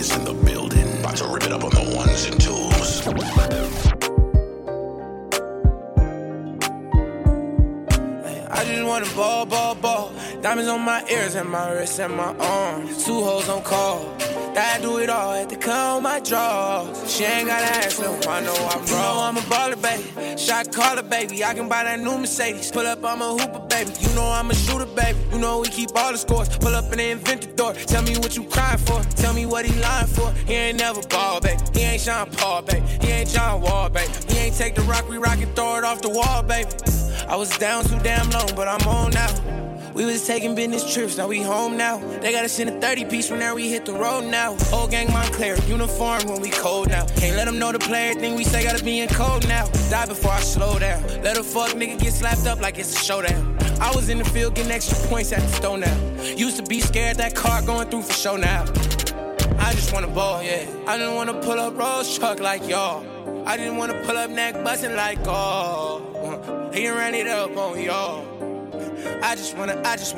is in the building. About to rip it up on the ones and twos. I just wanna ball, ball, ball. Diamonds on my ears and my wrists and my arms. 2 hoes on call. That do it all, had to cut on my drawers. She ain't gotta ask, no, I know I'm wrong. I'm a baller, baby. Shot caller, baby. I can buy that new Mercedes. Pull up, I'm a hooper, baby. You know I'm a shooter, baby. You know we keep all the scores. Pull up in the inventor door. Tell me what you crying for. Tell me what he lying for. He ain't never ball, baby. He ain't Sean Paul, baby. He ain't John Wall, baby. He ain't take the rock, we rock and throw it off the wall, baby. I was down too damn long, but I'm on now. We was taking business trips, now we home now. They gotta send a 30-piece from there, we hit the road now. Whole gang Montclair, uniform when we cold now. Can't let them know the player thing we say gotta be in code now. Die before I slow down. Let a fuck nigga get slapped up like it's a showdown. I was in the field getting extra points at the stone now. Used to be scared that car going through for show now. I just wanna ball, yeah. I didn't wanna pull up Rolls truck like y'all. I didn't wanna pull up neck bustin' like oh. He ran it up on y'all. I just wanna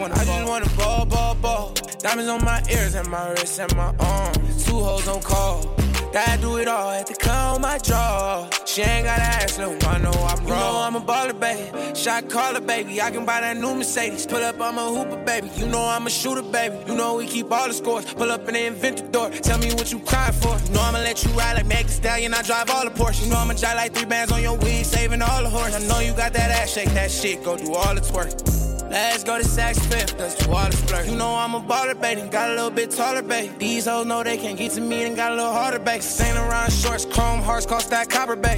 ball, ball, ball. Diamonds on my ears and my wrists and my arms. 2 hoes on call. That do it all, had to cut on my jaw. She ain't gotta ask, no, I know I'm wrong. You know I'm a baller, baby. Shot caller, baby. I can buy that new Mercedes. Pull up, I'm a hooper, baby. You know I'm a shooter, baby. You know we keep all the scores. Pull up in the inventor door. Tell me what you crying for. You know I'ma let you ride like Meg Thee Stallion. I drive all the Porsche. You know I'ma drive like 3 bands on your weed, saving all the horse. I know you got that ass, shake that shit, go do all the twerk. Let's go to Saks Fifth, let's do all the splurge. You know I'm a baller, baby, got a little bit taller, baby. These hoes know they can't get to me and got a little harder, baby. Saint Laurent shorts, chrome hearts, cost that copper, baby.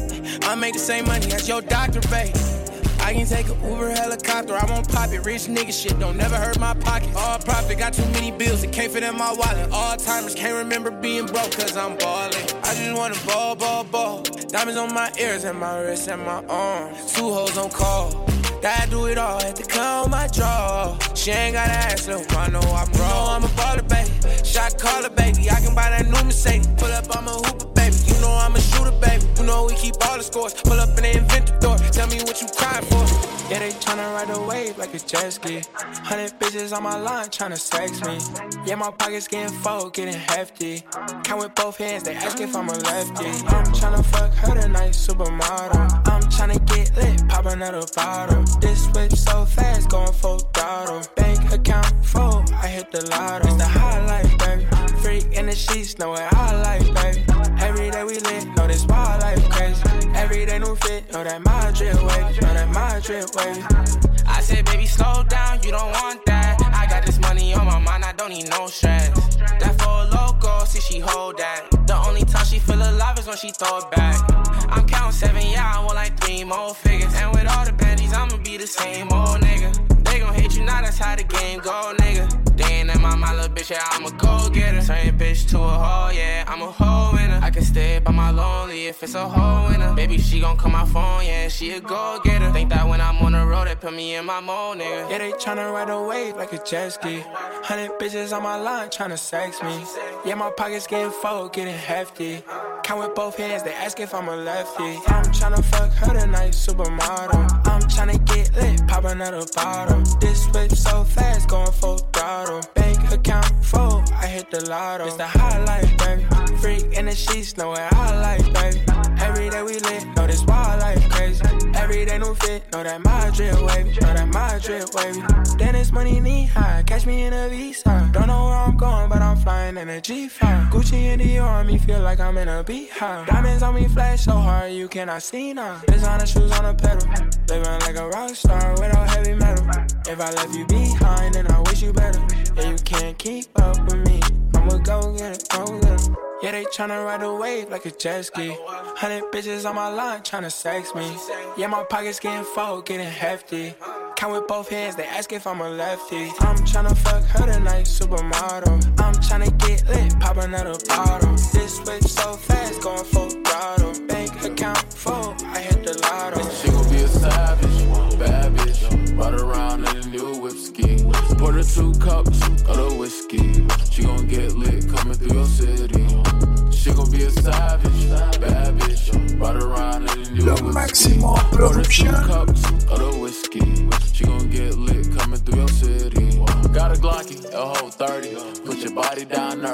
I make the same money as your doctor, baby. I can take an Uber helicopter, I won't pop it. Rich nigga shit, don't never hurt my pocket. All profit, got too many bills, it can't fit in my wallet. All timers can't remember being broke, cause I'm ballin'. I just wanna ball, ball, ball. Diamonds on my ears and my wrists and my arms. 2 hoes on call. That do it all, had to cut on my jaw. She ain't gotta ask, no, I know I'm wrong. You know I'm a baller, baby. Shot caller, baby. I can buy that new Mercedes. Pull up, I'm a hooper, baby. You know I'm a shooter, baby. You know we keep all the scores. Pull up in the inventor door. Tell me what you crying for. Yeah, they tryna ride a wave like a jet ski. 100 bitches on my line tryna sex me. Yeah, my pockets getting full, getting hefty. Count with both hands, they ask if I'm a lefty. I'm tryna fuck her tonight, supermodel. I'm tryna get lit, popping another bottle. This whip so fast, going full throttle. Bank account full, I hit the lotto. It's the highlight, baby. Freak in the sheets, know what I like, baby. Every day we lit, know this wild life crazy. Every day new fit, know that my drip wavy, know that my drip wavy. I said, baby, slow down, you don't want that. I got this money on my mind, I don't need no stress. That for a loco, see she hold that. The only time she feel alive is when she throw it back. I'm counting 7, yeah, I want like 3 more figures. And with all the baddies, I'ma be the same old nigga. They gon' hate you now, that's how the game go, nigga. They ain't in my little bitch, yeah, I'm a go-getter. Turn bitch to a hoe, yeah, I'm a hoe winner. I can stay by my lonely if it's a hoe winner. Baby, she gon' call my phone, yeah, she a go-getter. Think that when I'm on the road, they put me in my mode, nigga. Yeah, they tryna ride a wave like a jet ski. 100 bitches on my line tryna sex me. Yeah, my pockets getting full, getting hefty. Count with both hands, they ask if I'm a lefty. I'm tryna fuck her tonight, supermodel. I'm tryna get lit, pop another bottle. This whip so fast, going full throttle. Bank account full, I hit the lotto. It's the highlight, baby. Freak in the sheets, know what I like, baby. Every day we lit, know this wild life crazy. Every day new fit, know that my drip wavy, know that my drip wavy. Then it's money knee high, catch me in a Visa. Don't know where I'm going, but I'm flying in a G5. Gucci and Dior on me, feel like I'm in a beehive. Diamonds on me flash so hard, you cannot see now. Designer shoes on a pedal, living like a rock star without heavy metal. If I left you behind, then I wish you better. Yeah, you can't keep up with me, I'ma go get it, go get it. Yeah, they tryna ride a wave like a jet ski. 100 bitches on my line tryna sex me. Yeah, my pockets getting full, getting hefty. Count with both hands, they ask if I'm a lefty. I'm tryna fuck her tonight, supermodel. I'm tryna get lit, pop another bottle. This whip so fast, going full throttle. Bank account full, I hit the lotto. She gon' be a savage, bad bitch. Ride around in a new whip ski. Pour her 2 cups of the whiskey. She gon' get lit coming through your city. She gon' be a savage, bad bitch. Ride around in a new whip ski. Pour her 2 cups of the whiskey. She gon' get lit coming through your city. Got a Glocky, a whole 30. Put your body down early.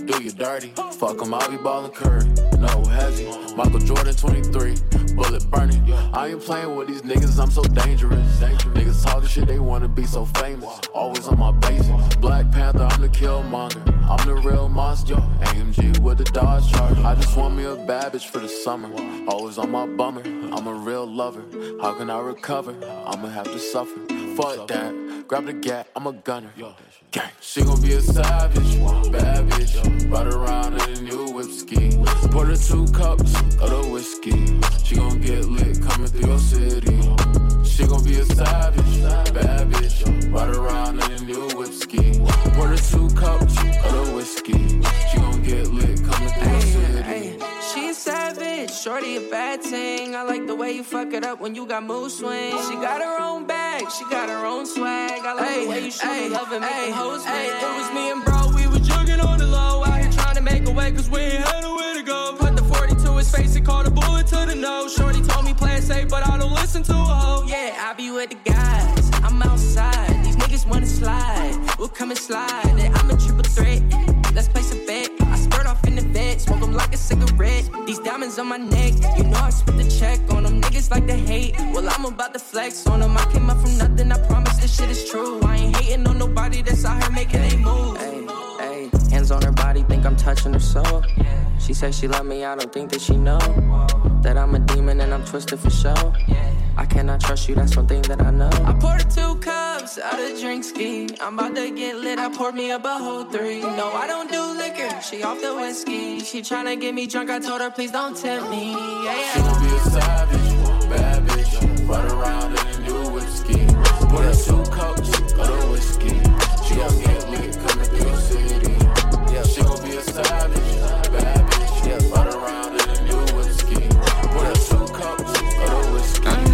do you dirty. Fuck 'em, I'll be ballin' Curry. No hezzy. Michael Jordan 23, bullet burning. I ain't playing with these niggas, I'm so dangerous. Niggas talking shit, they wanna be so famous. Always on my basics. Black Panther, I'm the Killmonger. I'm the real monster. AMG with the Dodge Charger. I just want me a bad bitch for the summer. Always on my bummer. I'm a real lover. How can I recover? I'ma have to suffer. Fuck that. Grab the gat, I'm a gunner. Gang. She gon' be a savage, bad bitch. Ride around in a new whip ski. Pour her 2 cups of the whiskey. She gon' get lit coming through your city. She gon' be a savage, bad bitch. Ride around in a new whip ski. Pour her 2 cups of the whiskey. She gon' get lit coming through your city. She's savage, shorty a bad thing. I like the way you fuck it up when you got mood swings. She got her own bag, she got her own swag. I like the way you show me love and make the hoes mad. It was me and bro, we was jugging on the low. Out here trying to make a way cause we ain't had nowhere to go. Put the 40 to his face and called a bullet to the nose. Shorty told me play it safe, but I don't listen to a hoe. Yeah, I be with the guys, I'm outside. These niggas wanna slide, we'll come and slide. And I'm a triple threat, let's place a bet. I skirt off in the bed, smoke them like a cigarette. These diamonds on my neck, you know I spent the check on them. Niggas like to hate, well I'm about to flex on them. I came up from nothing, I promise this shit is true. I ain't hating on nobody that's out here making they move. Ay, hands on her body, think I'm touching her soul. She says she love me, I don't think that she know that I'm a demon and I'm twisted for show. I cannot trust you, that's one thing that I know. I poured her 2 cups out of drink ski. I'm about to get lit, I poured me up a whole 3. No, I don't do liquor, she off the whiskey. She tryna get me drunk, I told her please don't tempt me. Yeah. She gon' be a savage, bad bitch. Ride around in a new whiskey. Pour her 2 cups of the whiskey. She gon' get lit coming through your city. She gon' be a savage, bad bitch. Ride around in a new whiskey. Pour her 2 cups of the whiskey.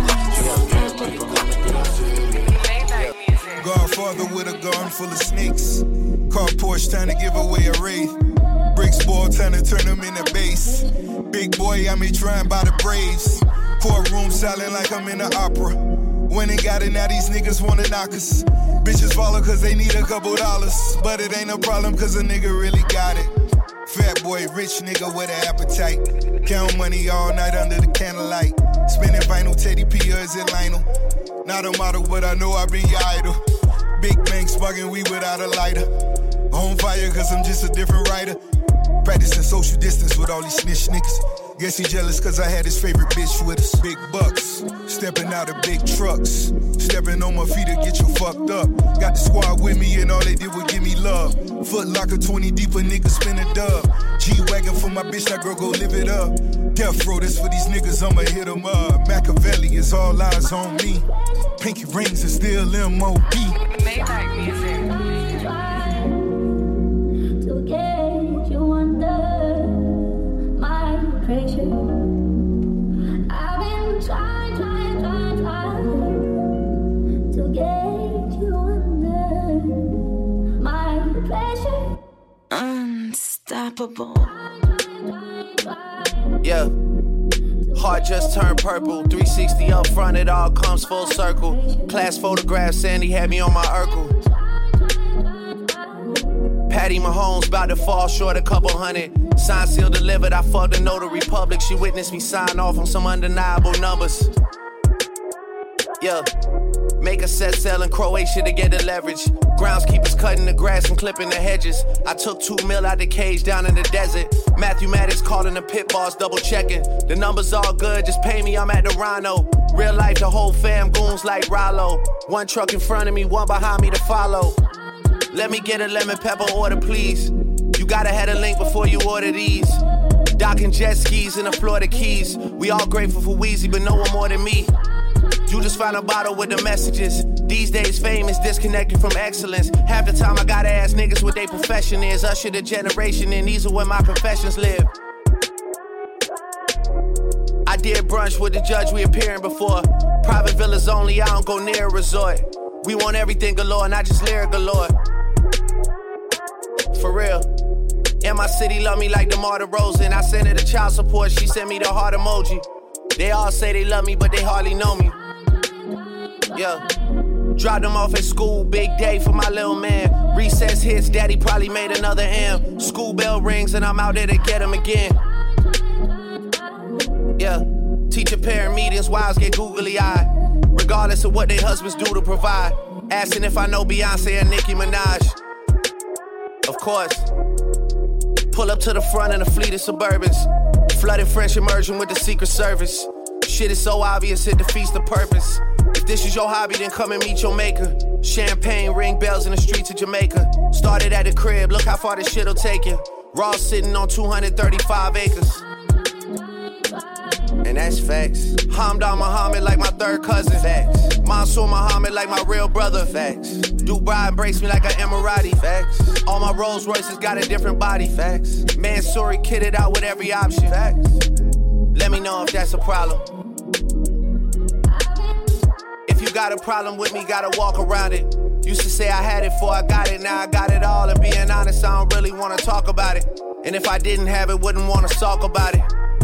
Godfather with a garden full of snakes. Car Porsche trying to give away a wraith. Bricks ball trying to turn them into base. Big boy, I may trying by the Braves. Courtroom silent like I'm in an opera. When they got it, now these niggas wanna knock us. Bitches follow cause they need a couple dollars. But it ain't no problem cause a nigga really got it. Fat boy, rich nigga with an appetite. Count money all night under the candlelight. Spinning vinyl, Teddy P or is it Lionel? Not a model, but I know I been your idol. Big bang sparking weed without a lighter. On fire cause I'm just a different writer. Practicing social distance with all these snitch niggas. Guess he jealous cause I had his favorite bitch with us. Big bucks, stepping out of big trucks. Stepping on my feet to get you fucked up. Got the squad with me and all they did was give me love. Foot locker 20 deep, a nigga spin a dub. G-Wagon for my bitch, that girl go live it up. Death row, this for these niggas, I'ma hit them up. Machiavelli is all eyes on me. Pinky rings is still M.O.B. Maybach music. To get you under my pressure. I've been trying to get you under my pressure. Unstoppable. Yeah. Heart just turned purple. 360 up front, it all comes full circle. Class photograph, Sandy had me on my Urkel. Patty Mahomes about to fall short a couple hundred. Signed, sealed, delivered. I fucked the Notary Public. She witnessed me sign off on some undeniable numbers. Yeah. Make a set sell in Croatia to get the leverage. Groundskeepers cutting the grass and clipping the hedges. I took 2 mil out the cage down in the desert. Matthew Maddox calling the pit boss, double checking. The numbers all good, just pay me, I'm at the Rhino. Real life, the whole fam goons like Rollo. 1 truck in front of me, 1 behind me to follow. Let me get a lemon pepper order, please. You gotta have a link before you order these. Docking jet skis in the Florida Keys. We all grateful for Weezy, but no one more than me. You just found a bottle with the messages. These days fame is disconnected from excellence. Half the time I gotta ask niggas what their profession is. Usher the generation and these are where my professions live. I did brunch with the judge we appearing before. Private villas only, I don't go near a resort. We want everything galore, not just lyric galore. For real. And my city love me like DeMar DeRozan. I sent her the child support, she sent me the heart emoji. They all say they love me, but they hardly know me. Yeah. Dropped him off at school, big day for my little man. Recess hits, daddy probably made another M. School bell rings and I'm out there to get him again. Yeah, teacher parent meetings, wives get googly eyed. Regardless of what their husbands do to provide. Asking if I know Beyonce and Nicki Minaj. Of course. Pull up to the front in a fleet of Suburbans. Flooded French immersion with the Secret Service. Shit is so obvious, it defeats the purpose. If this is your hobby, then come and meet your maker. Champagne, ring bells in the streets of Jamaica. Started at the crib, look how far this shit'll take you. Raw sitting on 235 acres. And that's facts. Hamdan Muhammad like my third cousin. Facts. Mansour Muhammad like my real brother. Facts. Dubai embraced me like an Emirati. Facts. All my Rolls Royces got a different body. Facts. Mansouri kitted out with every option. Facts. Let me know if that's a problem. If you got a problem with me, gotta walk around it. Used to say I had it before I got it, now I got it all. And being honest, I don't really wanna talk about it. And if I didn't have it, wouldn't wanna talk about it.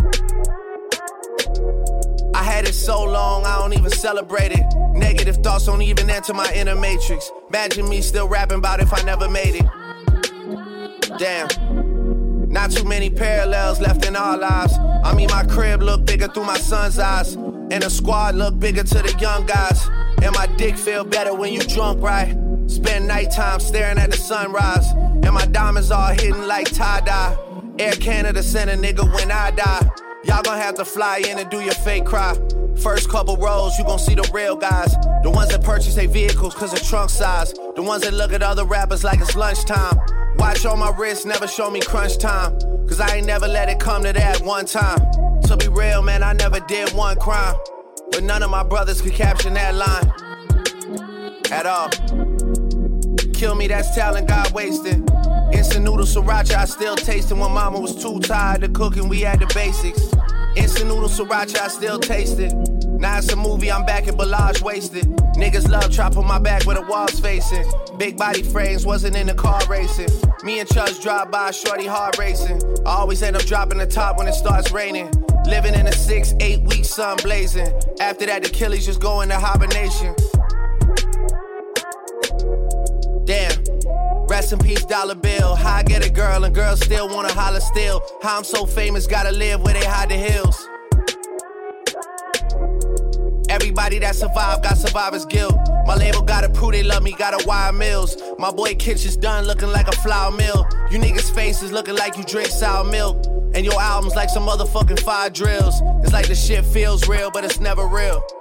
I had it so long, I don't even celebrate it. Negative thoughts don't even enter my inner matrix. Imagine me still rapping about if I never made it. Damn. Not too many parallels left in our lives. I mean, my crib look bigger through my son's eyes. And the squad look bigger to the young guys. And my dick feel better when you drunk, right? Spend nighttime staring at the sunrise. And my diamonds all hidden like tie-dye. Air Canada sent a nigga when I die. Y'all gon' have to fly in and do your fake cry. First couple rows, you gon' see the real guys. The ones that purchase their vehicles cause of trunk size. The ones that look at other rappers like it's lunchtime. Watch on my wrist, never show me crunch time. Cause I ain't never let it come to that one time. To be real, man, I never did one crime. But none of my brothers could caption that line. At all. Kill me, that's talent God wasted. Instant noodle sriracha, I still taste it. When mama was too tired of cooking, we had the basics. Instant noodle sriracha, I still taste it. Now it's a movie, I'm back at Bellage wasted. Niggas love chop on my back where the walls facing. Big body frames, wasn't in the car racing. Me and Chubbs drive by, shorty hard racing. I always end up dropping the top when it starts raining. Living in a 6-8 week sun blazing. After that, the Achilles just go into hibernation. Damn. Rest in peace, dollar bill. How I get a girl and girls still wanna holler still. How I'm so famous, gotta live where they hide the hills. Everybody that survived got survivor's guilt. My label gotta prove they love me, gotta wire mills. My boy Kitchen's done looking like a flour mill. You niggas' faces looking like you drink sour milk. And your album's like some motherfucking fire drills. It's like the shit feels real, but it's never real.